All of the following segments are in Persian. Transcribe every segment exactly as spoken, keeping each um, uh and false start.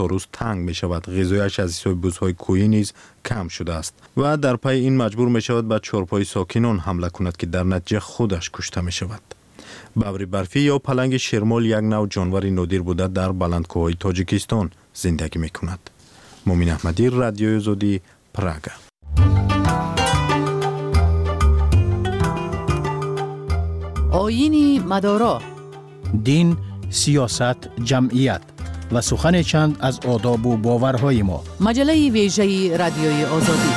تا روز تنگ می شود. غذایش از حساب بوزهای کوهی نیز کم شده است و در پی این مجبور می شود به چهارپای ساکنان حمله کند که در نتیجه خودش کشته می شود. ببر برفی یا پلنگ شرمال یک نوع جانور نادر بوده در بلندکوه‌های تاجیکستان زندگی می کند. مومن احمدی، رادیوی آزادی، پراگ. آیین مدارا، دین، سیاست، جمعیت و سخن چند از آداب و باورهای ما. مجله ویژه رادیوی آزادی.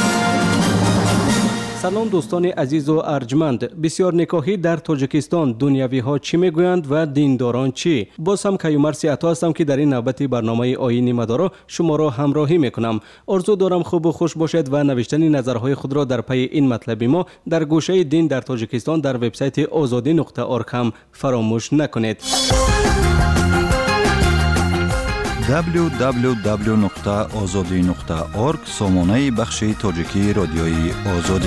سلام دوستان عزیز و ارجمند. بسیار نکاهی در تاجیکستان، دنیوی ها چی میگویند و دینداران چی؟ باز هم کیومرث عطا هستم که در این نوبت برنامه آیین مدارا شما را همراهی میکنم. آرزو دارم خوب و خوش باشید و نوشتن نظرهای خود را در پی این مطلب ما در گوشه دین در تاجیکستان در وبسایت آزادی نقطه اورگ هم فراموش نکنید. دبلیو دبلیو دبلیو نقطه آزادی نقطه اورگ سامانه بخش تاجیکی رادیوی آزادی.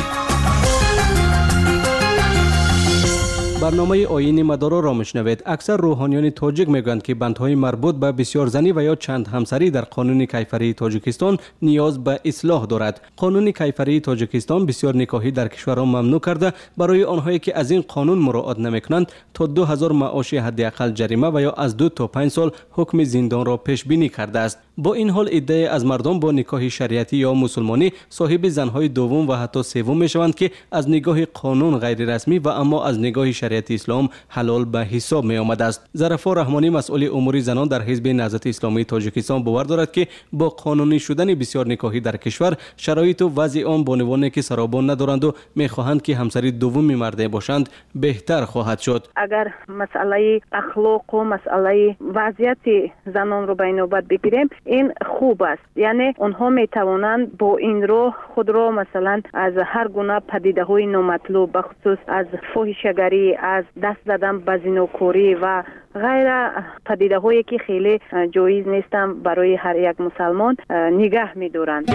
برنامه آیین مدارا را میشنوید. اکثر روحانیان تاجیک میگویند که بندهای مربوط به بسیار زنی و یا چند همسری در قانون کیفری تاجیکستان نیاز به اصلاح دارد. قانون کیفری تاجیکستان بسیار نکاحی در کشور را ممنوع کرده. برای آنهایی که از این قانون مراعات نمیکنند تا دو هزار معاش حداقل جریمه و یا از دو تا پنج سال حکم زندان را پیش بینی کرده است. با این حال عده از مردم با نکاح شریعتی یا مسلمانی صاحب زنهای دوم و حتی سوم میشوند که از نگاه قانون غیر رسمی و اما از نگاه شریعت اسلام حلال به حساب می آمده است. ظرفا رحمانی مسئول امور زنان در حزب نهضت اسلامی تاجیکستان باور دارد که با قانونی شدن بسیار نکاحی در کشور شرایط و وضع آن بانوانی که سرابان ندارند و میخواهند که همسری دومی مرده باشند بهتر خواهد شد. اگر مسئله اخلاق و مسئله وضعیت زنان رو به نوبت بگیریم، این خوب است. یعنی آنها می توانند با این رو خود را مثلا از هر گونه پدیده های نامطلوب به خصوص از فاحشه‌گری، از دست زدن به زناکاری و غیر پدیده هایی که خیلی جایز نیستند برای هر یک مسلمان نگاه می دارند.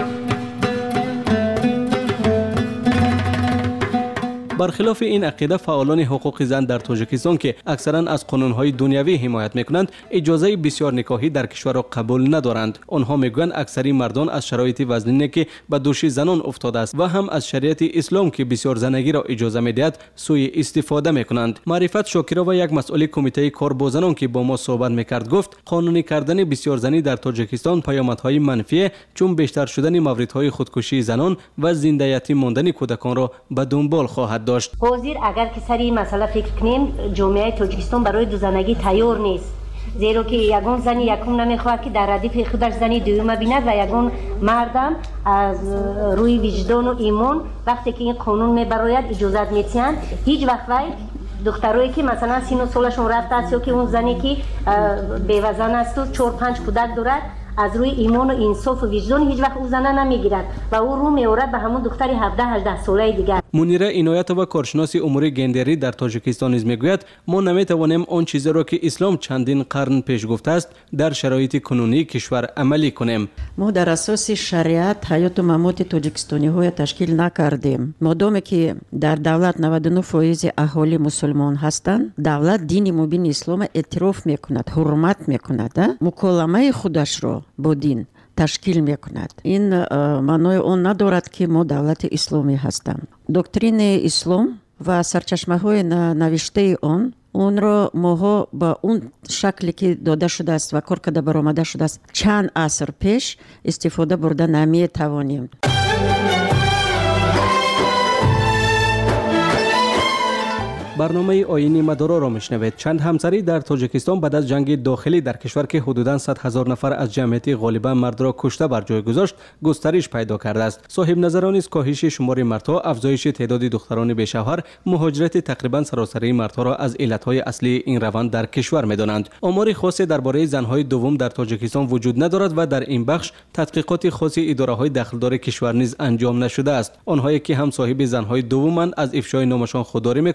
برخلاف این عقیده فعالان حقوق زن در تاجیکستان که اکثرا از قانون‌های دنیوی حمایت می‌کنند اجازه بسیار نکاحی در کشور را قبول ندارند. آنها می‌گویند اکثری مردان از شرایط وضعی که به دوش زنان افتاده است و هم از شریعت اسلام که بسیار زنگی را اجازه می‌دهد سوء استفاده می‌کنند. معرفت شاکرا و یک مسئول کمیته کار با زنان که با ما صحبت می‌کرد گفت قانونی کردن بسیار زنی در تاجیکستان پیامدهای منفی چون بیشتر شدن موردهای خودکشی زنان و زنده یتیم ماندن کودکان را به دنبال خواهد داشت. حاضر اگر که سری مسئله فکر کنیم جامعه تاجیکستان برای دو زنگی تیار نیست، زیرا که یگان زنی یکم نمیخواهد که در ردیف خودش زنی دوم بیند و یگان مردم از روی وجدان و ایمان وقتی که این قانون میبراید اجازت میتیند هیچ وقت وای دخترایی که مثلا سین و سالشون رفته است یا که اون زنی که بیوزن است و چهار پنج کودک دارد از روی ایمان و انصاف و وجدان هیچ وقت او زنه نمیگیرد و او رو میورد به همون دختری هفده هجده ساله دیگر. منیره عنایت و کارشناس امور گندری در تاجیکستان نیز میگوید ما نمیتوانیم آن چیزی را که اسلام چندین قرن پیش گفته است در شرایط کنونی کشور عملی کنیم. ما در اساس شریعت حیات و ممات تاجیکستانی های تشکیل نکردیم. مادامی که در دولت نود و نه درصد اهالی مسلمان هستند، دولت دین مبین اسلام اعتراف میکند، حرمت میکند، مکالمه خودش را با دین تشکیل میکند. این معنای اون ندارد که ما دولت اسلامی هستیم. دکترین اسلام و سرچشمه های نوشته آن اون را ماها با اون شکلی که داده شده است و کار کرده برآمده شده است چند عصر پیش استفاده برده نمی توانیم. برنامه آیین مدارا را میشنوید. چند همسری در تاجیکستان بعد از جنگ داخلی در کشور که حدوداً صد هزار نفر از جمعیت غالبا مرد را کشته بر جای گذاشت گسترش پیدا کرده است. صاحب نظران از کاهش شمار مردها، افزایش تعداد دختران بی‌شوهر، مهاجرت تقریبا سراسری مردها را از علتهای اصلی این روند در کشور می‌دانند. آمار خاصی درباره زنهای دوم در تاجیکستان وجود ندارد و در این بخش تحقیقات خاصی اداره‌های دخلدار کشور نیز انجام نشده است. آنهایی که هم صاحب زنهای دومند از افشای نامشان خودداری می‌کنند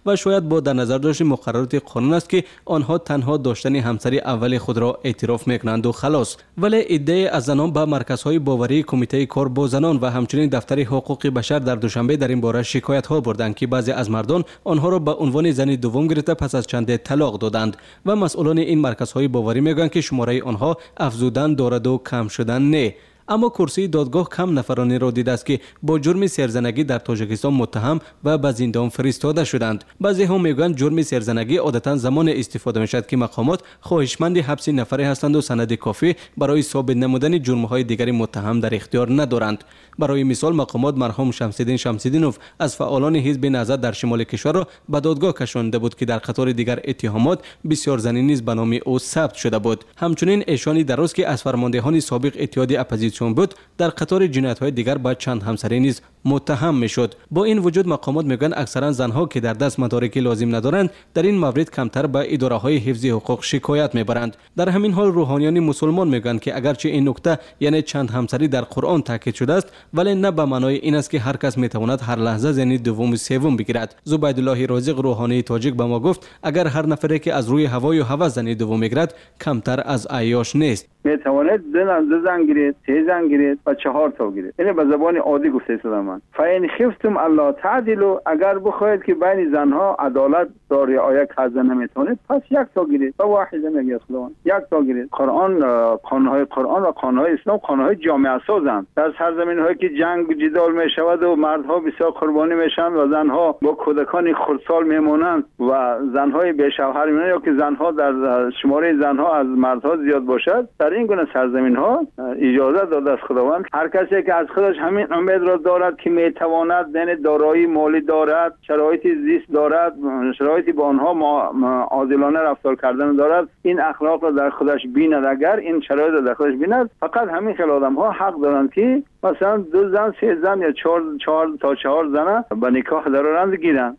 و شاید با در نظر داشت مقررات قانون است که آنها تنها داشتن همسری اول خود را اعتراف میکنند و خلاص. ولی ایده از زنان به مرکزهای باوری کمیته کار با زنان و همچنین دفتر حقوق بشر در دوشنبه در این باره شکایت ها بردند که بعضی از مردان آنها را به عنوان زن دوم گرفته پس از چند طلاق دادند و مسئولان این مرکزهای باوری میگویند که شماره آنها افزودن دارد و کم شدن نه. اما کرسی دادگاه کم نفرانی را دیده است که با جرم سرزنگی در تاجیکستان متهم و به زندان فرستاده شدند. بعضی ها میگویند جرم سرزنگی عادتا زمان استفاده میشد که مقامات خواهشمند حبس نفری هستند و سند کافی برای ثابت نمودن جرم‌های دیگری متهم در اختیار ندارند. برای مثال مقامات مرحوم شمس‌الدین شمس‌الدینوف از فعالان حزب نهضت در شمال کشور را به دادگاه کشانده بود که در قطار دیگر اتهامات بسیار زنی نیز به نام او ثبت شده بود. همچنین ایشانی در روز که از فرماندهان سابق اتحاد اپوزیسیون بود در قطار جنایت‌های دیگر با چند همسری نیز متهم میشد. با این وجود مقامات میگویند اکثرا زنها که در دست مدارکی لازم ندارند در این مورد کمتر به اداره‌های حفظ حقوق شکایت میبرند. در همین حال روحانیان مسلمان میگویند که اگرچه این نکته یعنی چند همسری در قرآن تاکید شده است ولی نه به معنای این است که هر کس میتواند هر لحظه زنی دوم و سوم بگیرد. زبیدالله رازق روحانی تاجیک به ما گفت اگر هر نفری که از روی هوای و هوس زنی دوم میگیرد کمتر از عیاش نیست. میتواند زن زن گیرید، سه زن گیرید و چهار تا گیرید. این به زبان عادی گفته شده من. فاین خفتم الله تعدلوا، اگر بخواید که بین زنها عدالت را رعایت کردن نمیتونید پس یک تا گیرید. با واحده میگه خداوند یک تا گیرید. قرآن قانونهای قرآن و قانونهای اسلام قانونهای جامعه سازند. در سرزمین‌هایی که جنگ و جدال میشود و مردها بسیار قربانی میشن و زنها با کودکان خردسال میمونند و زنهای بی شوهر میمونند یا که زنها در شماره زنها از مردها زیاد باشد، در این گونه سرزمین‌ها اجازه داده است خداوند هر کسی که از خودش همین امید را دارد که میتواند دین دارایی مالی دارد، شرایط زیست دارد، شرایطی با آنها عادلانه رفتار کردن دارد، این اخلاق را در خودش بیند. اگر این شرایط را در خودش بیند فقط همین خیل آدم‌ها حق دارند که مثلا دو زن، سه زن یا چهار چهار تا چهار زن به نکاح درآورند گیرند.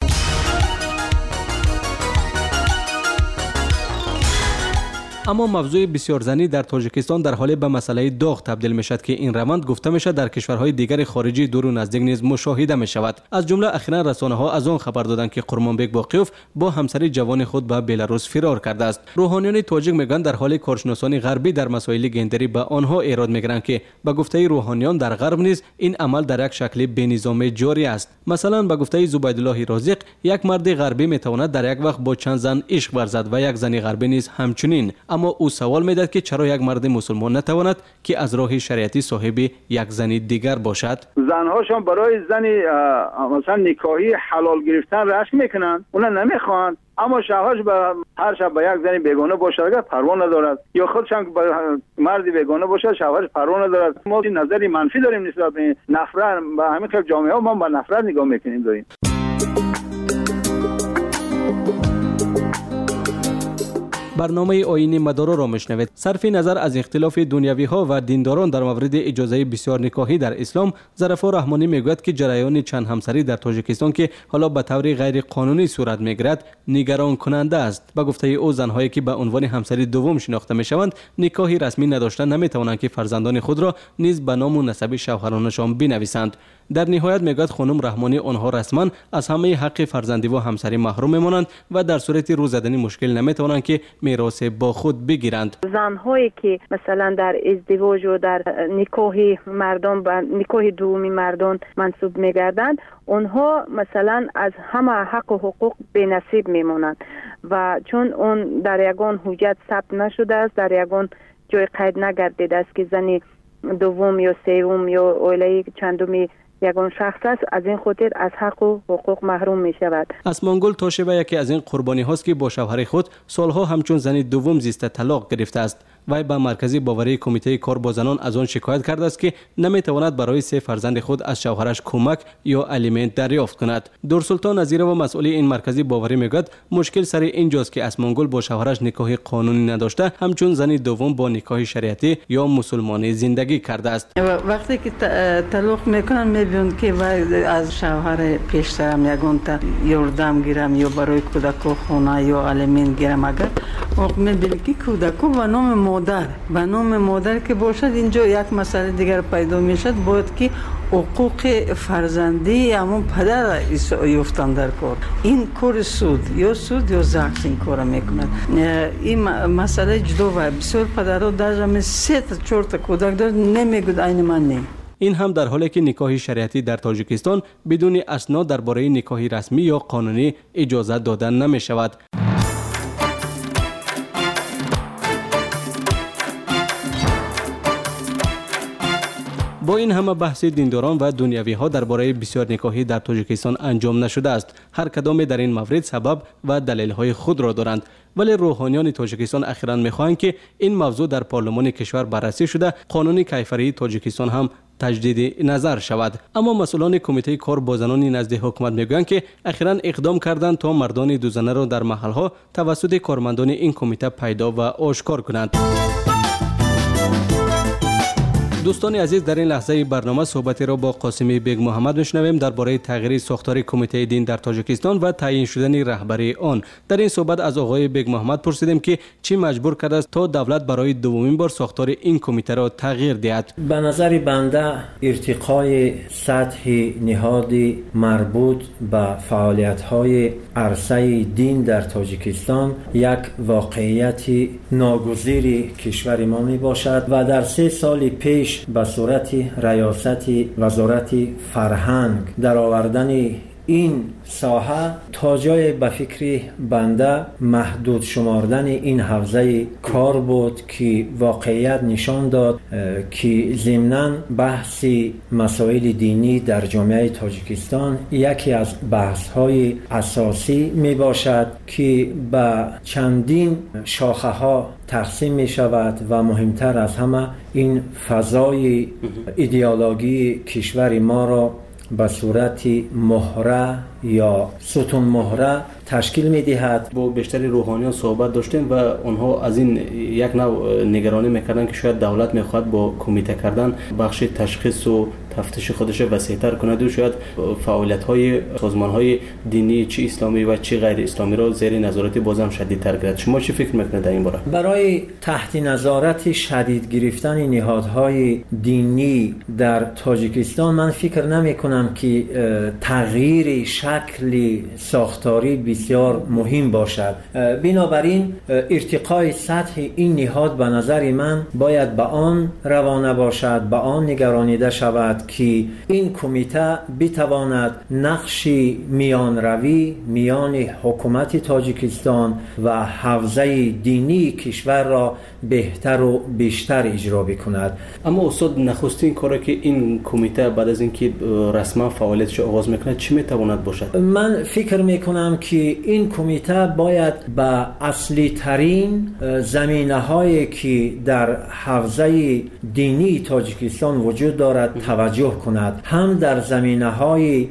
اما موضوع بسیار زنی در تاجیکستان در حال به مسئله داغ تبدیل می شد که این روند گفته می شد در کشورهای دیگر خارجی دور و نزدیک نیز مشاهده می شود. از جمله اخیراً رسانه ها از آن خبر دادند که قرمانبک باقیوف با همسر جوان خود به بلاروس فرار کرده است. روحانیان تاجیک میگویند در حال کارشناسان غربی در مسائل گندری به آنها ایراد میگیرند که به گفته روحانیان در غرب نیز این عمل در یک شکل بینظام جاری است. مثلا به گفته زبیدالله رازق یک مرد غربی میتواند در یک وقت با چند زن عشق ورزد و یک زن غربی نیز همچنین. اما او سوال میداد که چرا یک مرد مسلمان نتواند که از راه شریعتی صاحب یک زن دیگر باشد؟ زنهاشون برای زنی مثلا نکاحی حلال گرفتن رشک میکنن، اونا نمیخوان، اما شوهرش به هر شب به یک زن بیگانه باشد اگر پروا ندارد یا خودش هم به مردی بیگانه باشد شوهرش پروا ندارد. ما نظری منفی داریم نسبت به نفرت، به همین خیلی جامعه ها ما به نفرت نگاه میکنیم داریم. برنامه آیین مدارا را میشنوید. صرف نظر از اختلاف دنیوی ها و دینداران در مورد اجازه بسیار نکاحی در اسلام، ظرفا رحمانی میگوید که جریان چند همسری در تاجیکستان که حالا به طور غیر قانونی صورت میگیرد نگران کننده است. به گفته او زنهایی که به عنوان همسری دوم شناخته میشوند نکاحی رسمی نداشتن نمیتوانند که فرزندان خود را نیز به نام و نسب شوهرانشان بنویسند. در نهایت میگوید خانم رحمانی آنها رسما از همه حق فرزندی و همسری محروم میمانند و در صورت رو زدن مشکل نمیتوانند که میراث با خود بگیرند. زنهایی که مثلا در ازدواج و در نکاح مردان به نکاح دومی مردان منسوب میگردند، اونها مثلا از همه حق و حقوق بی‌نصیب میمونند و چون اون در یگان حجت ثبت نشده است، در یگان جای قید نگردیده است که زنی دوم یا سوم یا اولی چندمی یگان شخص است، از این خاطر از حق و حقوق محروم می شود. اسمانگل تاشبه یکی از این قربانی هاست که با شوهر خود سالها همچون زنی دوم زیسته طلاق گرفته است. وی به مرکزی باوری کمیته کار با زنان از آن شکایت کرده است که نمیتواند برای سه فرزند خود از شوهرش کمک یا الیمنت دریافت کند. دورسلطان نظیره و مسئول این مرکزی باوری میگوید مشکل سر اینجاست که اسمانگل با شوهرش نکاح قانونی نداشته، همچون زنی دوم با نکاح شریعتی یا مسلمانی زندگی کرده است. وقتی که طلاق میکنن میبینن که از شوهر پیشترم یگان تا یاردم گیرم یا برای کودک خونه یا الیمنت گیرم، اگر میبینن که کودک و نام مادر به نام مادر که باشد، اینجا یک مسئله دیگر پیدا میشد، باید که حقوق فرزندی همون پدر یفتن در کار. این کار سود یا سود یا زخص این کار میکند. این مسئله جدا و بسیار پدرها در جمع سه تا چهار تا کودک دارد، نمیگوید این من نیم. این هم در حالی که نکاح شریعتی در تاجیکستان بدون اسناد درباره نکاح رسمی یا قانونی اجازه دادن نمی شود. با این همه بحث دینداران و دنیوی ها درباره بسیار نکاحی در تاجیکستان انجام نشده است. هر کدام در این مورد سبب و دلیل های خود را دارند، ولی روحانیان تاجیکستان اخیراً می‌خواهند که این موضوع در پارلمان کشور بررسی شده، قانون کیفری تاجیکستان هم تجدید نظر شود. اما مسئولان کمیته کار با زنان نزد حکومت میگویند که اخیراً اقدام کردند تا مردان دو زنه را در محل‌ها توسط کارمندان این کمیته پیدا و آشکار کنند. دوستان عزیز، در این لحظه برنامه صحبتی را با قاسمی بیگ محمد میشنویم درباره تغییر ساختار کمیته دین در تاجیکستان و تعیین شدن رهبری آن. در این صحبت از آقای بیگ محمد پرسیدیم که چی مجبور کرده است تا دولت برای دومین بار ساختار این کمیته را تغییر دهد. به نظر بنده ارتقای سطح نهادی مربوط به فعالیت‌های عرصه دین در تاجیکستان یک واقعیت ناگزیر کشور ما می باشد و در سه سال پیش به صورت ریاست وزارت فرهنگ در آوردن این ساحه تا جای به فکر بنده محدود شماردن این حوزه کار بود که واقعیت نشان داد که ضمناً بحث مسائل دینی در جامعه تاجیکستان یکی از بحث‌های اساسی می باشد که به چندین شاخه ها تقسیم می شود و مهمتر از همه این فضای ایدئولوژی کشور ما را به صورت مهره یا ستون مهره تشکیل می دهد. با بیشتری روحانیان صحبت داشتیم و آنها از این یک نوع نگرانی میکردن که شاید دولت میخواد با کمیته کردن بخش تشخیص و تفتیش خودش وسیع‌تر کند و شاید فعالیت‌های سازمان‌های دینی چه اسلامی و چه غیر اسلامی را زیر نظارت بازم شدیدتر گیرد. شما چی فکر میکنید در این باره؟ برای تحت نظارت شدید گرفتن نهادهای دینی در تاجیکستان من فکر نمی‌کنم که تغییر شکل ساختاری بسیار مهم باشد. بنابراین ارتقای سطح این نهاد به نظر من باید به آن روانه باشد، به آن نگرانیده شود که این کمیته بتواند نقش میان روی میان حکومت تاجیکستان و حوزه دینی کشور را بهتر و بیشتر اجرا بکند. اما استاد، نخستین کاری که این کمیته بعد از اینکه رسما فعالیتش آغاز میکنه چی میتواند باشد؟ من فکر میکنم که این کمیته باید به اصلی ترین زمینه هایی که در حوزه دینی تاجیکستان وجود دارد توجه کند، هم در زمینه های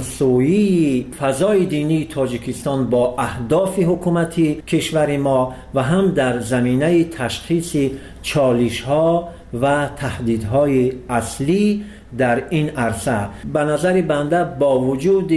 همسویی فضای دینی تاجیکستان با اهداف حکومتی کشور ما و هم در زمینه تشخیص چالش ها و تهدیدهای اصلی در این عرصه. به نظر بنده با وجود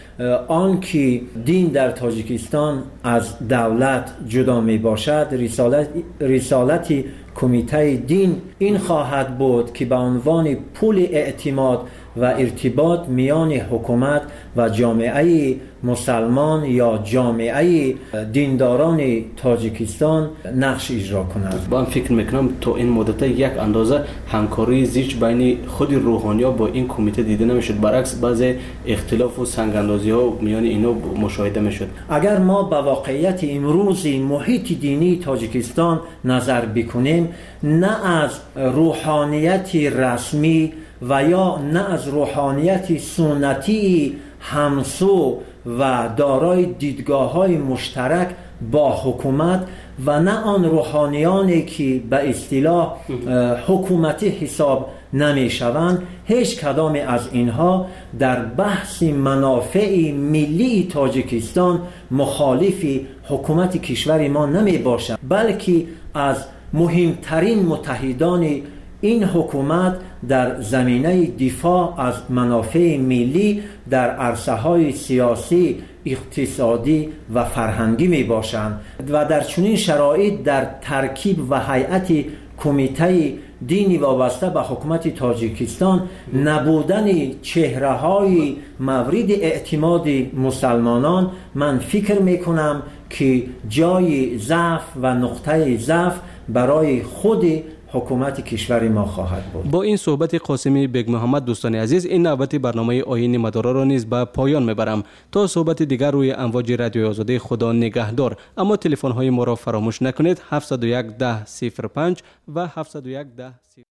آن که دین در تاجیکستان از دولت جدا می باشد، رسالت رسالت کمیته دین این خواهد بود که به عنوان پول اعتماد و ارتباط میان حکومت و جامعه مسلمان یا جامعه دینداران تاجیکستان نقش اجرا کند. با هم فکر میکنم تا این مدت یک اندازه همکاری زیچ بین خود روحانی‌ها با این کمیته دیده نمیشد، برعکس بعضی اختلاف و سنگ‌اندازی ها میان اینا مشاهده میشد. اگر ما به واقعیت امروز محیط دینی تاجیکستان نظر بکنیم، نه از روحانیت رسمی و یا نه از روحانیت سنتی همسو و دارای دیدگاه‌های مشترک با حکومت و نه آن روحانیانی که به اصطلاح حکومتی حساب نمی‌شوند، هیچ کدام از اینها در بحث منافع ملی تاجیکستان مخالف حکومت کشور ما نمی باشند، بلکه از مهمترین متحدان این حکومت در زمینه دفاع از منافع ملی در عرصه‌های سیاسی، اقتصادی و فرهنگی می باشند و در چنین شرایط در ترکیب و هیئت کمیته دینی وابسته به حکومت تاجیکستان نبودن چهره‌های مورد اعتماد مسلمانان، من فکر میکنم که جای ضعف و نقطه ضعف برای خود حکومت کشور ما خواهد بود. با این صحبت قاسمی بیگ محمد دوستان عزیز، این نوبت برنامه آیین مدارا را نیز به پایان میبرم. تا صحبت دیگر روی امواج رادیوی آزادی، خدا نگهدار. اما تلفن های ما را فراموش نکنید: هفت صفر یک ده صفر پنج و هفت صفر یک ده